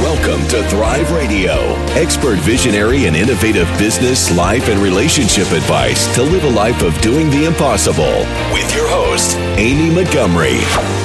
Welcome to Thrive Radio, expert visionary and innovative business, life, and relationship advice to live a life of doing the impossible. With your host, Amy Montgomery.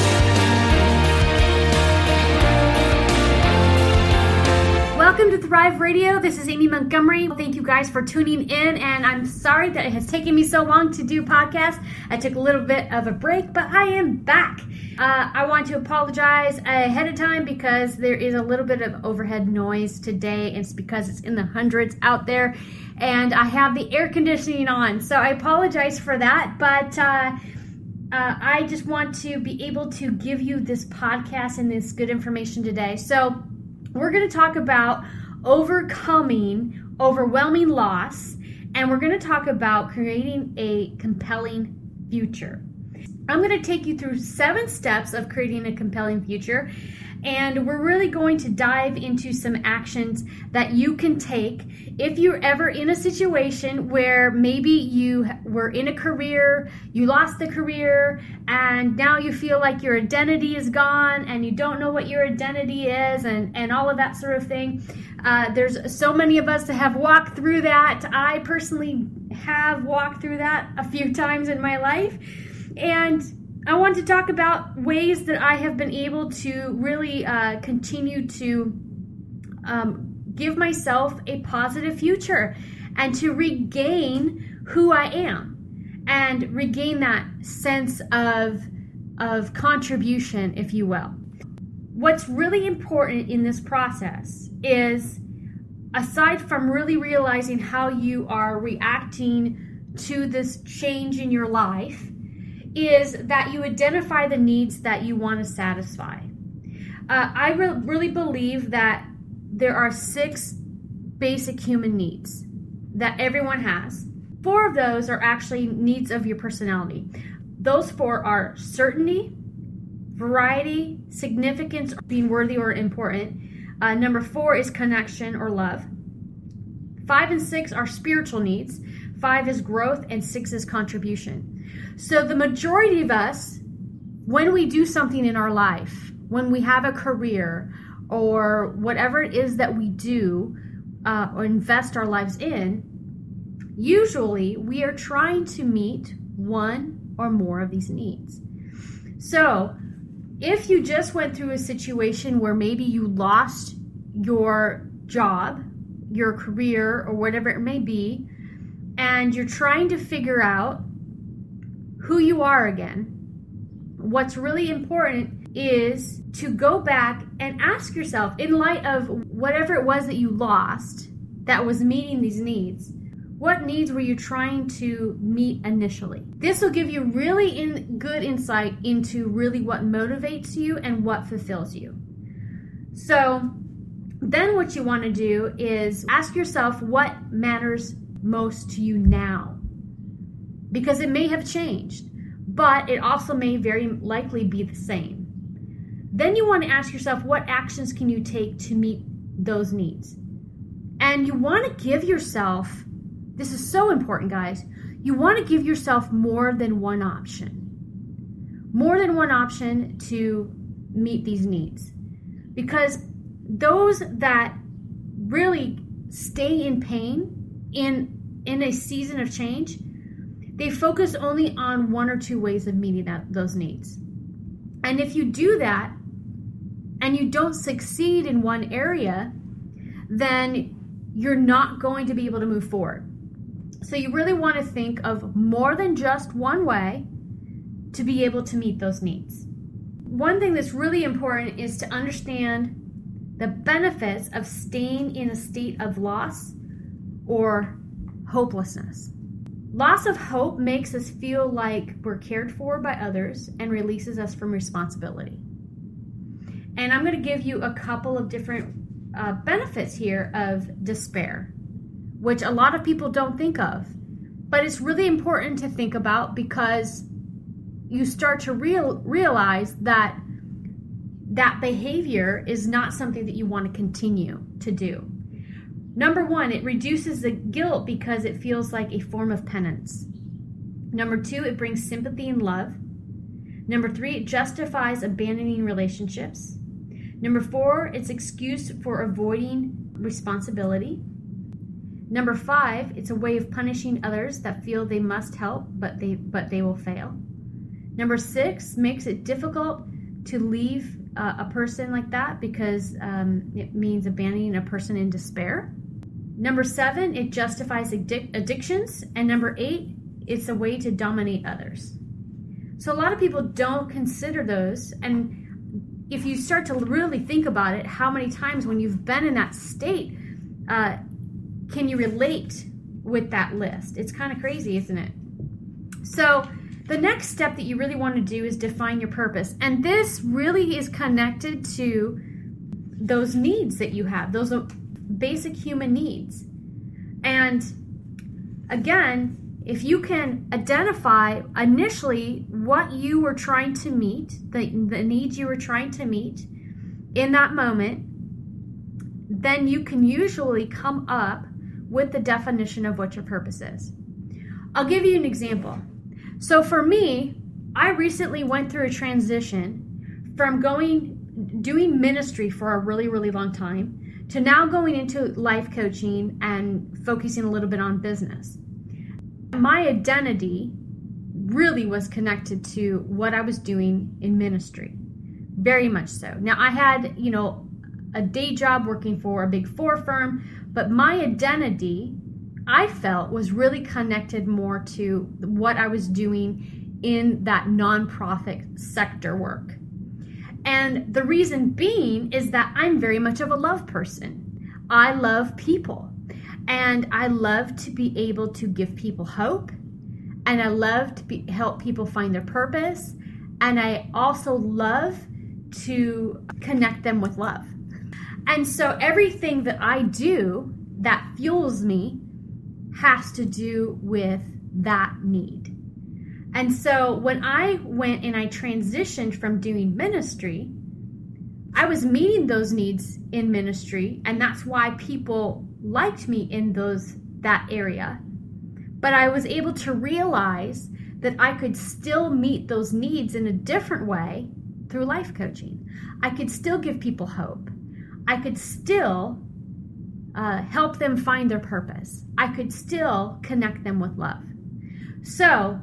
Welcome to Thrive Radio. This is Amy Montgomery. Thank you guys for tuning in, and I'm sorry that it has taken me so long to do podcasts. I took a little bit of a break, but I am back. I want to apologize ahead of time because there is a little bit of overhead noise today. It's because it's in the hundreds out there, and I have the air conditioning on, so I apologize for that, but I just want to be able to give you this podcast and this good information today. So we're going to talk about overcoming overwhelming loss, and we're going to talk about creating a compelling future. I'm going to take you through 7 steps of creating a compelling future, and we're really going to dive into some actions that you can take if you're ever in a situation where maybe you were in a career, you lost the career, and now you feel like your identity is gone and you don't know what your identity is and all of that sort of thing. There's so many of us that have walked through that. I personally have walked through that a few times in my life. And I want to talk about ways that I have been able to really continue to give myself a positive future and to regain who I am and regain that sense of contribution, if you will. What's really important in this process is, aside from really realizing how you are reacting to this change in your life, is that you identify the needs that you want to satisfy. I really believe that there are 6 basic human needs that everyone has. 4 of those are actually needs of your personality. Those 4 are certainty, variety, significance, being worthy or important. Number 4 is connection or love. 5 and 6 are spiritual needs. 5 is growth, and 6 is contribution. So the majority of us, when we do something in our life, when we have a career or whatever it is that we do or invest our lives in, usually we are trying to meet one or more of these needs. So if you just went through a situation where maybe you lost your job, your career, or whatever it may be, and you're trying to figure out who you are again, what's really important is to go back and ask yourself, in light of whatever it was that you lost that was meeting these needs, what needs were you trying to meet initially? This will give you really good insight into really what motivates you and what fulfills you. So then what you want to do is ask yourself what matters most to you now, because it may have changed, but it also may very likely be the same. Then you want to ask yourself, what actions can you take to meet those needs? And you want to give yourself, this is so important, guys, you want to give yourself more than one option. More than one option to meet these needs. Because those that really stay in pain in a season of change, they focus only on 1 or 2 ways of meeting those needs. And if you do that and you don't succeed in one area, then you're not going to be able to move forward. So you really want to think of more than just one way to be able to meet those needs. One thing that's really important is to understand the benefits of staying in a state of loss or hopelessness. Loss of hope makes us feel like we're cared for by others and releases us from responsibility. And I'm going to give you a couple of different benefits here of despair, which a lot of people don't think of. But it's really important to think about, because you start to realize that behavior is not something that you want to continue to do. Number 1, it reduces the guilt because it feels like a form of penance. Number 2, it brings sympathy and love. Number 3, it justifies abandoning relationships. Number 4, it's excuse for avoiding responsibility. Number 5, it's a way of punishing others that feel they must help, but they will fail. Number 6, makes it difficult to leave a person like that because it means abandoning a person in despair. Number 7, it justifies addictions. And number 8, it's a way to dominate others. So a lot of people don't consider those. And if you start to really think about it, how many times when you've been in that state, can you relate with that list? It's kind of crazy, isn't it? So the next step that you really want to do is define your purpose. And this really is connected to those needs that you have, those basic human needs. And again, if you can identify initially what you were trying to meet, the needs you were trying to meet in that moment, then you can usually come up with the definition of what your purpose is. I'll give you an example. So for me, I recently went through a transition from doing ministry for a really, really long time to now going into life coaching and focusing a little bit on business. My identity really was connected to what I was doing in ministry, very much so. Now I had, a day job working for a Big 4 firm, but my identity, I felt, was really connected more to what I was doing in that nonprofit sector work. And the reason being is that I'm very much of a love person. I love people, and I love to be able to give people hope, and I love to help people find their purpose, and I also love to connect them with love. And so everything that I do that fuels me has to do with that need. And so when I went and I transitioned from doing ministry, I was meeting those needs in ministry, and that's why people liked me in that area. But I was able to realize that I could still meet those needs in a different way through life coaching. I could still give people hope. I could still help them find their purpose. I could still connect them with love. So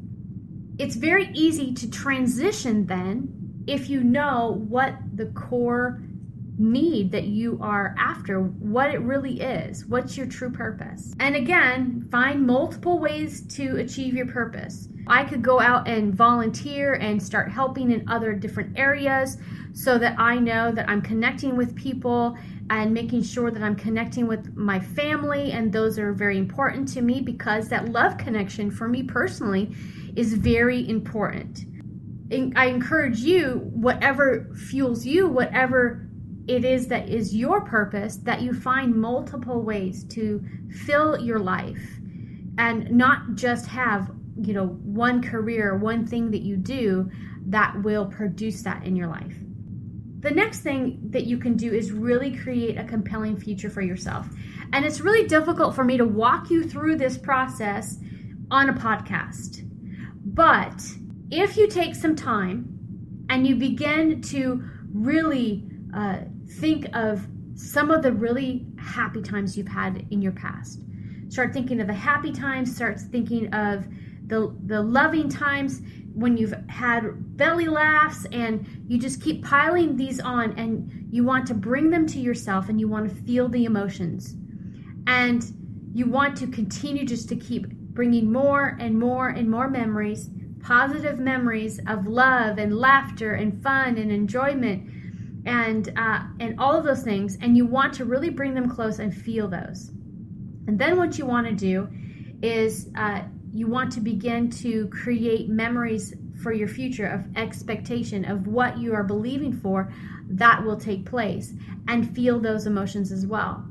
it's very easy to transition then if you know what the core need that you are after, what it really is, what's your true purpose. And again, find multiple ways to achieve your purpose. I could go out and volunteer and start helping in other different areas so that I know that I'm connecting with people and making sure that I'm connecting with my family, and those are very important to me because that love connection for me personally is very important. I encourage you, whatever fuels you, whatever it is that is your purpose, that you find multiple ways to fill your life and not just have, one career, one thing that you do that will produce that in your life. The next thing that you can do is really create a compelling future for yourself. And it's really difficult for me to walk you through this process on a podcast. But if you take some time and you begin to really think of some of the really happy times you've had in your past. Start thinking of the happy times, start thinking of the loving times when you've had belly laughs, and you just keep piling these on, and you want to bring them to yourself, and you want to feel the emotions. And you want to continue just to keep bringing more and more and more memories, positive memories of love and laughter and fun and enjoyment and all of those things, and you want to really bring them close and feel those. And then what you want to do is you want to begin to create memories for your future of expectation of what you are believing for that will take place, and feel those emotions as well.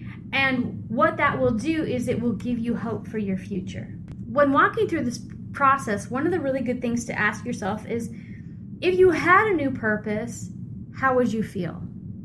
And what that will do is it will give you hope for your future. When walking through this process, one of the really good things to ask yourself is, if you had a new purpose, how would you feel?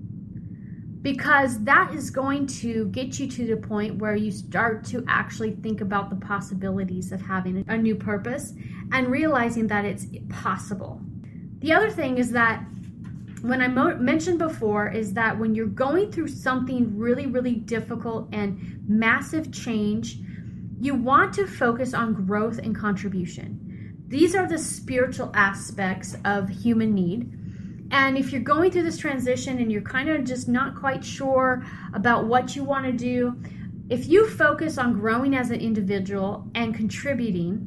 Because that is going to get you to the point where you start to actually think about the possibilities of having a new purpose and realizing that it's possible. The other thing is that when I mentioned before is that when you're going through something really, really difficult and massive change, you want to focus on growth and contribution. These are the spiritual aspects of human need. And if you're going through this transition and you're kind of just not quite sure about what you want to do, if you focus on growing as an individual and contributing,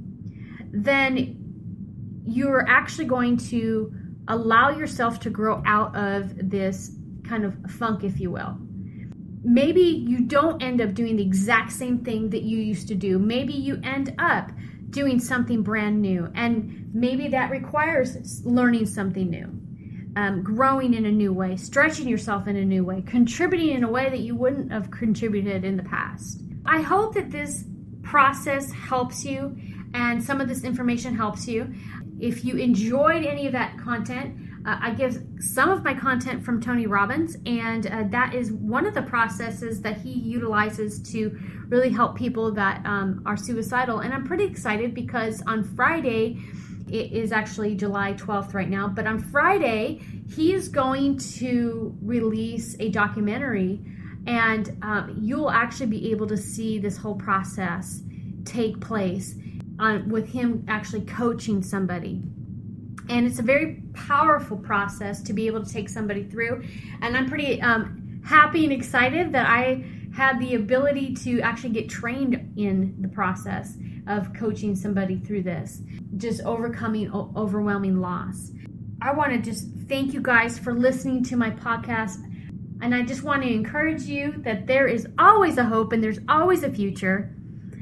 then you're actually going to allow yourself to grow out of this kind of funk, if you will. Maybe you don't end up doing the exact same thing that you used to do. Maybe you end up doing something brand new, and maybe that requires learning something new, growing in a new way, stretching yourself in a new way, contributing in a way that you wouldn't have contributed in the past. I hope that this process helps you and some of this information helps you. If you enjoyed any of that content, I give some of my content from Tony Robbins, and that is one of the processes that he utilizes to really help people that are suicidal. And I'm pretty excited because on Friday, it is actually July 12th right now, but on Friday, he is going to release a documentary, and you'll actually be able to see this whole process take place with him actually coaching somebody. And it's a very powerful process to be able to take somebody through. And I'm pretty happy and excited that I had the ability to actually get trained in the process of coaching somebody through this, just overcoming overwhelming loss. I want to just thank you guys for listening to my podcast. And I just want to encourage you that there is always a hope and there's always a future.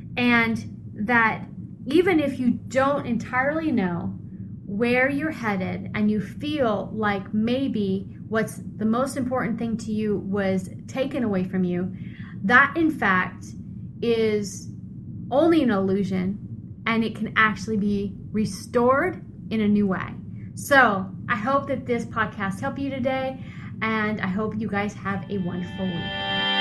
And that even if you don't entirely know where you're headed and you feel like maybe what's the most important thing to you was taken away from you, that in fact is only an illusion, and it can actually be restored in a new way. So I hope that this podcast helped you today, and I hope you guys have a wonderful week.